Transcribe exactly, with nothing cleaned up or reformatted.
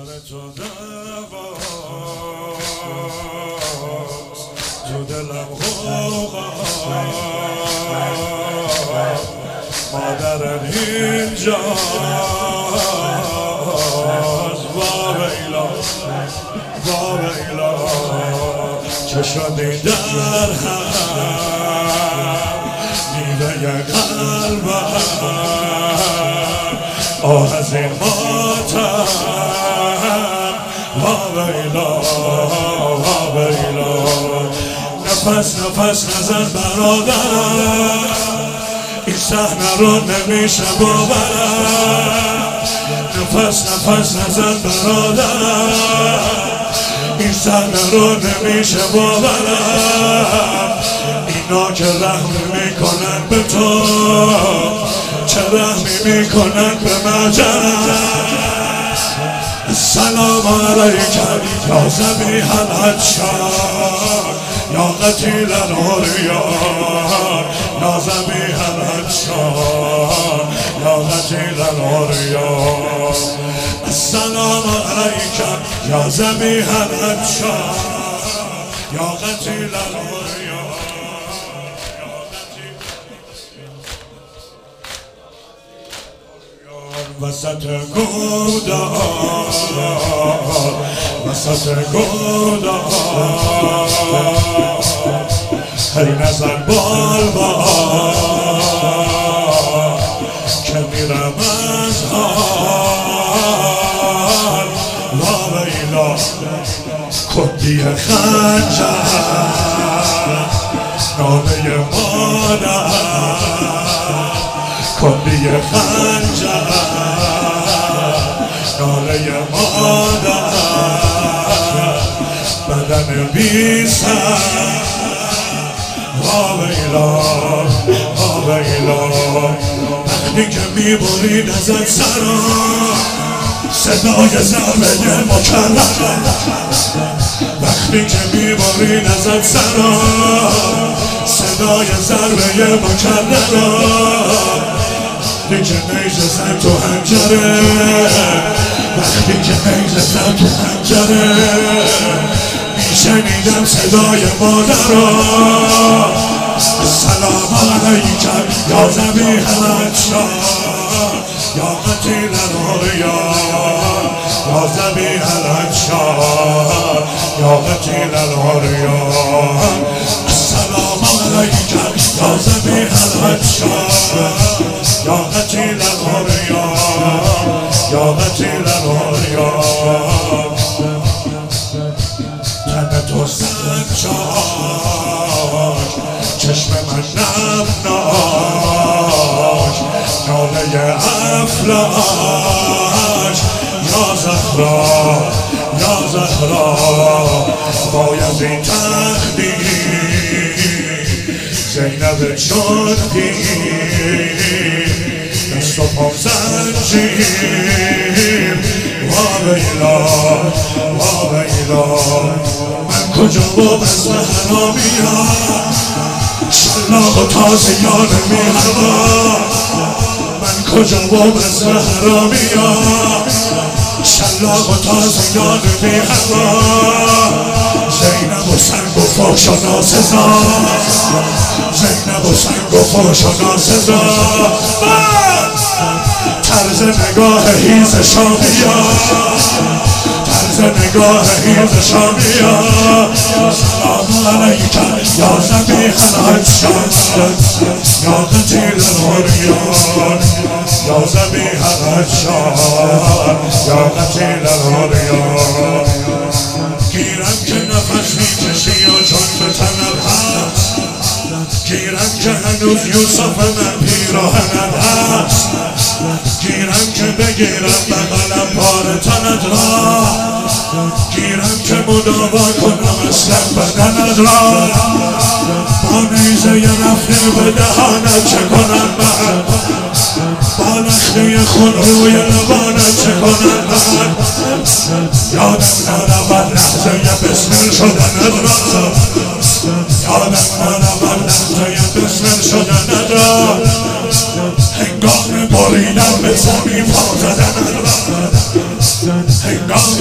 سر تو دواست تو دلم غوغاست مادرم اینجاست وا ویلا وا ویلا چه شدی در هم میوه قلبم آه از این ماتم وا ویلا وا ویلا نفس نفس نزن برادرم این صحنه رو نمیشه باورم نفس نفس نزن برادرم این صحنه رو نمیشه باورم اینا که رحم میکنن به تو چه رحمی میکنن به مجرم السلام علیکم یا ذبیح العطشان یا قتیل العریان یا ذبیح العطشان یا قتیل العریان السلام علیکم یا ذبیح العطشان یا قتیل العریان وسط گودان وسط گودان هی نزن بال بال که میرم از حال وا ویلا کندی خنجر نامه مادر کندی خنجر ناله مادر بدن بی سر وا ویلا وا ویلا وقتی که میبرید ازت سرا صدای ضربه مکرر وقتی که میبرید ازت سرا صدای ضربه مکرر وقتی که نیزه زن تو حنجره وقتی که نیزه زن تو حنجره میشنیدم صدای مادرها السلام علیکم یا ذبیح العطشان یا قتیل العریان یا ذبیح العطشان یا قتیل العریان السلام علیکم یا ذبیح العطشان یا قتیل العریان یا قتیل العریان تن تو سنجاک چشم من نمناک ناله افلاک یا زهرا یا زهرا باید این تقدیر زینب چون پیر دست و پام زنجیر وا ویلا وا ویلا من کجا و بزم حرامیم شلاق و تازیان میهوا من کجا و بزم حرامیم شلاق و تازیان میهوا زینب و سنگ و فحش و ناسزا زینب و سنگ و فحش و ناسزا طرز نگاه هیز شامیا طرز نگاه هیز شامیا سلام علیکم یا ذبیح العطشان یا قتیل العریان یا ذبیح العطشان یا قتیل العریان گیرم که نفس میکشی و چون به تنم هست گیرم که هنوز یوسف من پیراهنم هست گیرم که بگیرم بغلم پار تنت را گیرم که مداوا کنم اصلا بدنت را با نیزه رفته به دهانت چه کنم من با نخله خون روی لبانت چه کنم من یادم نرود لحظه بسمل شدنت را یادم نرود لحظه بسمل شدنت را هنگام بریدن به زمین پا زدنت را هنگام